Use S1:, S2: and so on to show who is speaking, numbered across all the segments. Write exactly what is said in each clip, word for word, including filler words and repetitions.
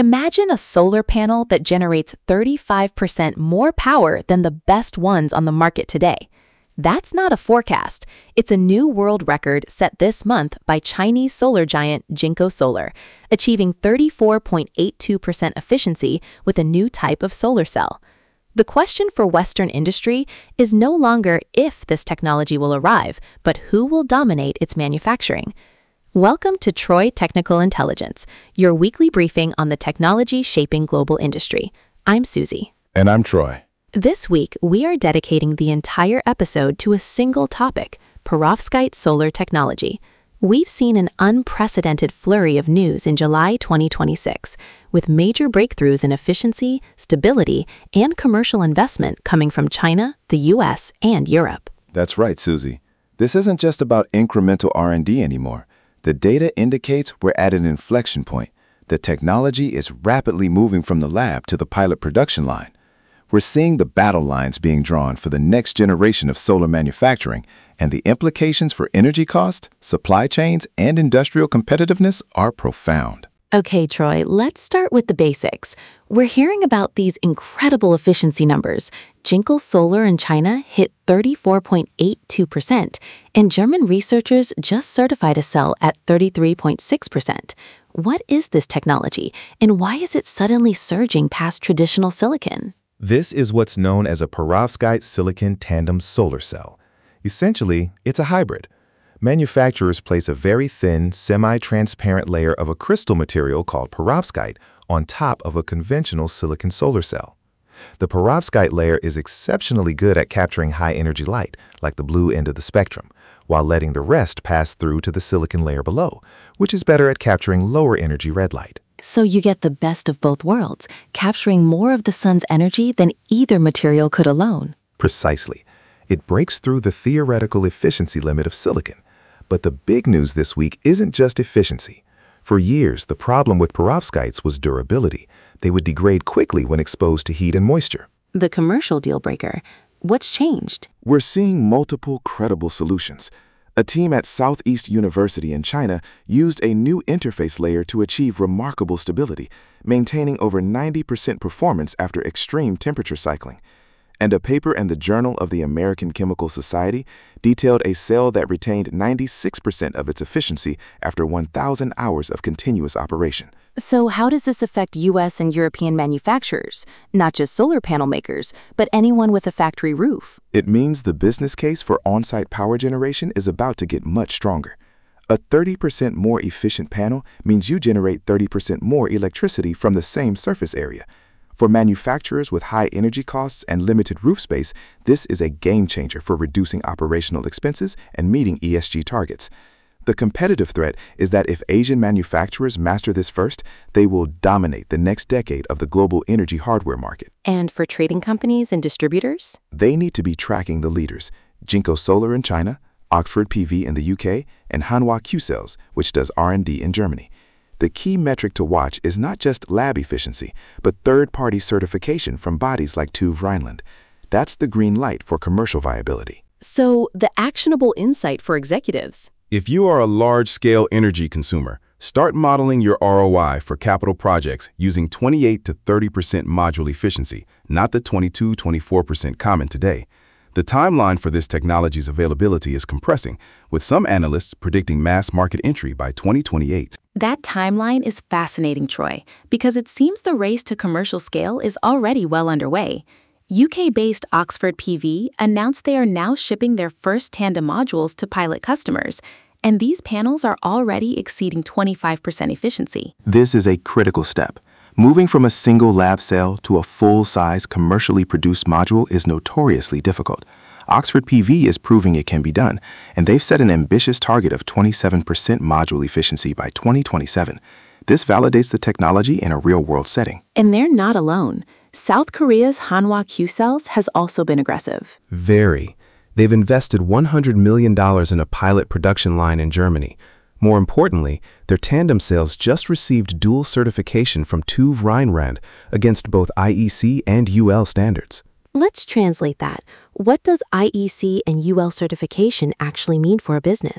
S1: Imagine a solar panel that generates thirty-five percent more power than the best ones on the market today. That's not a forecast. It's a new world record set this month by Chinese solar giant Jinko Solar, achieving thirty-four point eight two percent efficiency with a new type of solar cell. The question for Western industry is no longer if this technology will arrive, but who will dominate its manufacturing. Welcome to Troy Technical Intelligence, your weekly briefing on the technology shaping global industry. I'm Susie.
S2: And I'm Troy.
S1: This week, we are dedicating the entire episode to a single topic, perovskite solar technology. We've seen an unprecedented flurry of news in July twenty twenty-six, with major breakthroughs in efficiency, stability, and commercial investment coming from China, the U S, and Europe.
S2: That's right, Susie. This isn't just about incremental R and D anymore. The data indicates we're at an inflection point. The technology is rapidly moving from the lab to the pilot production line. We're seeing the battle lines being drawn for the next generation of solar manufacturing, and the implications for energy cost, supply chains, and industrial competitiveness are profound.
S1: Okay, Troy, let's start with the basics. We're hearing about these incredible efficiency numbers. Jinko Solar in China hit thirty-four point eight two percent, and German researchers just certified a cell at thirty-three point six percent. What is this technology, and why is it suddenly surging past traditional silicon?
S3: This is what's known as a perovskite silicon tandem solar cell. Essentially, it's a hybrid. Manufacturers place a very thin, semi-transparent layer of a crystal material called perovskite on top of a conventional silicon solar cell. The perovskite layer is exceptionally good at capturing high-energy light, like the blue end of the spectrum, while letting the rest pass through to the silicon layer below, which is better at capturing lower-energy red light.
S1: So you get the best of both worlds, capturing more of the sun's energy than either material could alone.
S3: Precisely. It breaks through the theoretical efficiency limit of silicon. But the big news this week isn't just efficiency. For years, the problem with perovskites was durability. They would degrade quickly when exposed to heat and moisture.
S1: The commercial deal breaker. What's changed?
S2: We're seeing multiple credible solutions. A team at Southeast University in China used a new interface layer to achieve remarkable stability, maintaining over ninety percent performance after extreme temperature cycling. And a paper in the Journal of the American Chemical Society detailed a cell that retained ninety-six percent of its efficiency after one thousand hours of continuous operation.
S1: So how does this affect U S and European manufacturers, not just solar panel makers, but anyone with a factory roof?
S2: It means the business case for on-site power generation is about to get much stronger. A thirty percent more efficient panel means you generate thirty percent more electricity from the same surface area. For manufacturers with high energy costs and limited roof space, this is a game changer for reducing operational expenses and meeting E S G targets. The competitive threat is that if Asian manufacturers master this first, they will dominate the next decade of the global energy hardware market.
S1: And for trading companies and distributors?
S2: They need to be tracking the leaders: Jinko Solar in China, Oxford P V in the U K, and Hanwha Qcells, which does R and D in Germany. The key metric to watch is not just lab efficiency, but third-party certification from bodies like TÜV Rheinland. That's the green light for commercial viability.
S1: So, the actionable insight for executives.
S4: If you are a large-scale energy consumer, start modeling your R O I for capital projects using twenty-eight to thirty percent module efficiency, not the twenty-two to twenty-four percent common today. The timeline for this technology's availability is compressing, with some analysts predicting mass market entry by twenty twenty-eight.
S1: That timeline is fascinating, Troy, because it seems the race to commercial scale is already well underway. U K-based Oxford P V announced they are now shipping their first tandem modules to pilot customers, and these panels are already exceeding twenty-five percent efficiency.
S2: This is a critical step. Moving from a single lab cell to a full-size, commercially produced module is notoriously difficult. Oxford P V is proving it can be done, and they've set an ambitious target of twenty-seven percent module efficiency by twenty twenty-seven. This validates the technology in a real-world setting.
S1: And they're not alone. South Korea's Hanwha Qcells has also been aggressive.
S5: Very. They've invested one hundred million dollars in a pilot production line in Germany. More importantly, their tandem cells just received dual certification from TÜV Rheinland against both I E C and U L standards.
S1: Let's translate that. What does I E C and U L certification actually mean for a business?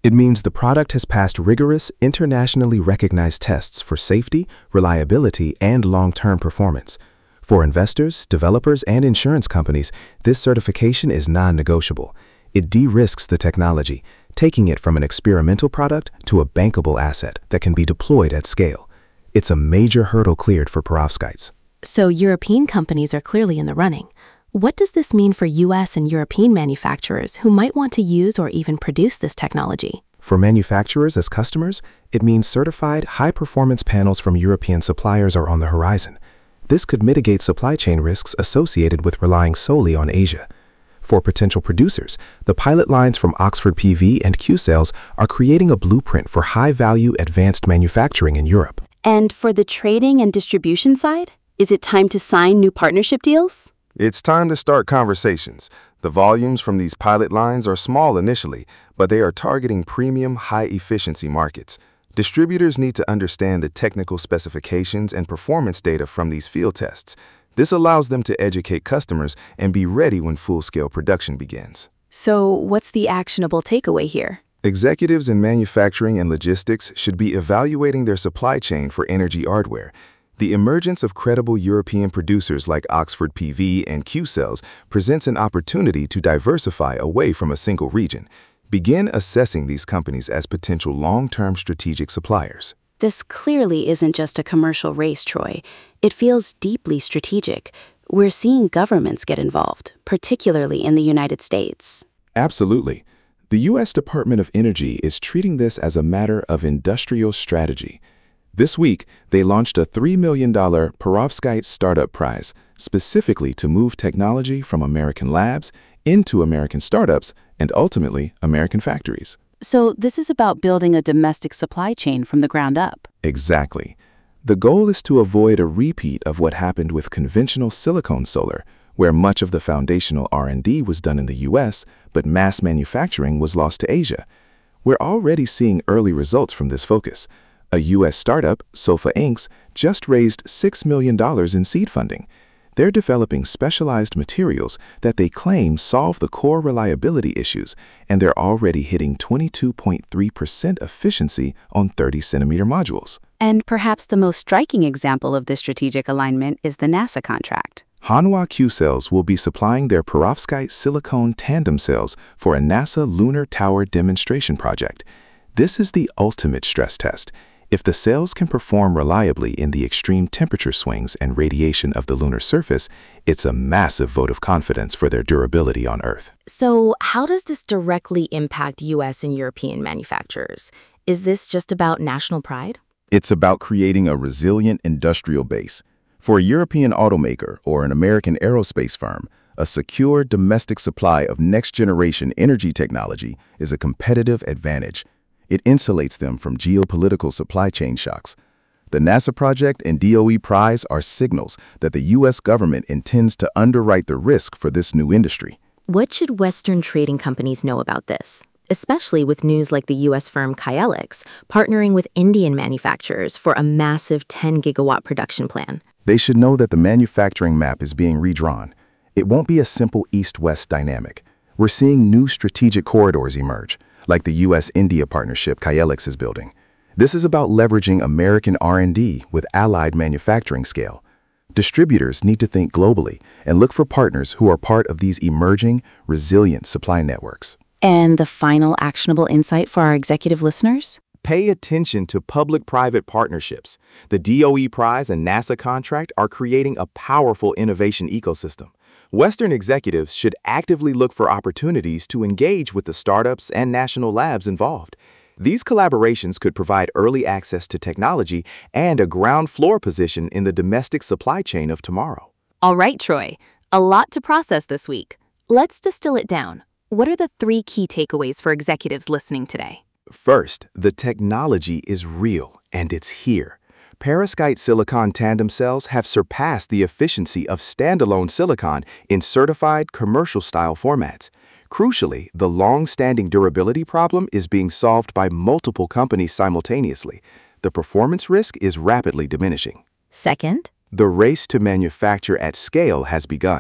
S5: It means the product has passed rigorous, internationally recognized tests for safety, reliability, and long-term performance. For investors, developers, and insurance companies, this certification is non-negotiable. It de-risks the technology, taking it from an experimental product to a bankable asset that can be deployed at scale. It's a major hurdle cleared for perovskites.
S1: So European companies are clearly in the running. What does this mean for U S and European manufacturers who might want to use or even produce this technology?
S5: For manufacturers as customers, it means certified, high-performance panels from European suppliers are on the horizon. This could mitigate supply chain risks associated with relying solely on Asia. For potential producers, the pilot lines from Oxford P V and Qcells are creating a blueprint for high-value advanced manufacturing in Europe.
S6: And for the trading and distribution side, is it time to sign new partnership deals?
S2: It's time to start conversations. The volumes from these pilot lines are small initially, but they are targeting premium, high-efficiency markets. Distributors need to understand the technical specifications and performance data from these field tests. This allows them to educate customers and be ready when full-scale production begins.
S6: So what's the actionable takeaway here?
S2: Executives in manufacturing and logistics should be evaluating their supply chain for energy hardware. The emergence of credible European producers like Oxford P V and Qcells presents an opportunity to diversify away from a single region. Begin assessing these companies as potential long-term strategic suppliers.
S6: This clearly isn't just a commercial race, Troy. It feels deeply strategic. We're seeing governments get involved, particularly in the United States.
S2: Absolutely. The U S Department of Energy is treating this as a matter of industrial strategy. This week, they launched a three million dollar Perovskite Startup Prize, specifically to move technology from American labs into American startups and ultimately American factories.
S6: So this is about building a domestic supply chain from the ground up.
S2: Exactly. The goal is to avoid a repeat of what happened with conventional silicone solar, where much of the foundational R and D was done in the U S, but mass manufacturing was lost to Asia. We're already seeing early results from this focus. A U S startup, Sofa Incorporated, just raised six million dollars in seed funding. They're developing specialized materials that they claim solve the core reliability issues, and they're already hitting twenty-two point three percent efficiency on thirty centimeter modules.
S6: And perhaps the most striking example of this strategic alignment is the NASA contract.
S2: Hanwha Qcells will be supplying their perovskite silicone tandem cells for a NASA lunar tower demonstration project. This is the ultimate stress test. If the cells can perform reliably in the extreme temperature swings and radiation of the lunar surface, it's a massive vote of confidence for their durability on Earth.
S1: So how does this directly impact U S and European manufacturers? Is this just about national pride?
S4: It's about creating a resilient industrial base. For a European automaker or an American aerospace firm, a secure domestic supply of next-generation energy technology is a competitive advantage. It insulates them from geopolitical supply chain shocks. The NASA project and D O E prize are signals that the U S government intends to underwrite the risk for this new industry.
S1: What should Western trading companies know about this, especially with news like the U S firm Kyelix partnering with Indian manufacturers for a massive ten gigawatt production plan?
S4: They should know that the manufacturing map is being redrawn. It won't be a simple East-West dynamic. We're seeing new strategic corridors emerge, like the U S India partnership Kyelix is building. This is about leveraging American R and D with allied manufacturing scale. Distributors need to think globally and look for partners who are part of these emerging, resilient supply networks.
S6: And the final actionable insight for our executive listeners?
S5: Pay attention to public-private partnerships. The D O E prize and NASA contract are creating a powerful innovation ecosystem. Western executives should actively look for opportunities to engage with the startups and national labs involved. These collaborations could provide early access to technology and a ground floor position in the domestic supply chain of tomorrow.
S1: All right, Troy, a lot to process this week. Let's distill it down. What are the three key takeaways for executives listening today?
S5: First, the technology is real and it's here. Perovskite silicon tandem cells have surpassed the efficiency of standalone silicon in certified commercial-style formats. Crucially, the long-standing durability problem is being solved by multiple companies simultaneously. The performance risk is rapidly diminishing.
S1: Second,
S5: The race to manufacture at scale has begun.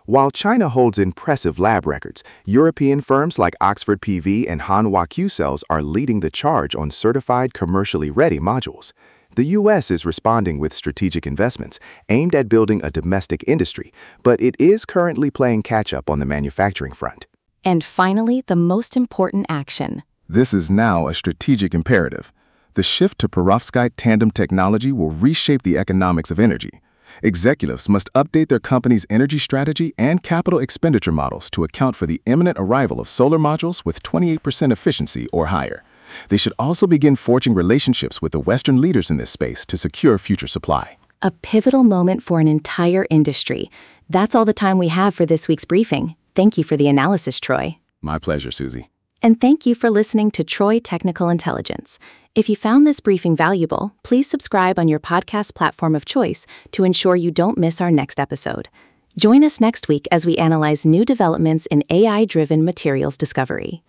S2: While China holds impressive lab records, European firms like Oxford P V and Hanwha Qcells are leading the charge on certified commercially ready modules. The U S is responding with strategic investments aimed at building a domestic industry, but it is currently playing catch-up on the manufacturing front.
S1: And finally, the most important action.
S5: This is now a strategic imperative. The shift to perovskite tandem technology will reshape the economics of energy. Executives must update their company's energy strategy and capital expenditure models to account for the imminent arrival of solar modules with twenty-eight percent efficiency or higher. They should also begin forging relationships with the Western leaders in this space to secure future supply.
S1: A pivotal moment for an entire industry. That's all the time we have for this week's briefing. Thank you for the analysis, Troy.
S5: My pleasure, Susie.
S1: And thank you for listening to Troy Technical Intelligence. If you found this briefing valuable, please subscribe on your podcast platform of choice to ensure you don't miss our next episode. Join us next week as we analyze new developments in A I-driven materials discovery.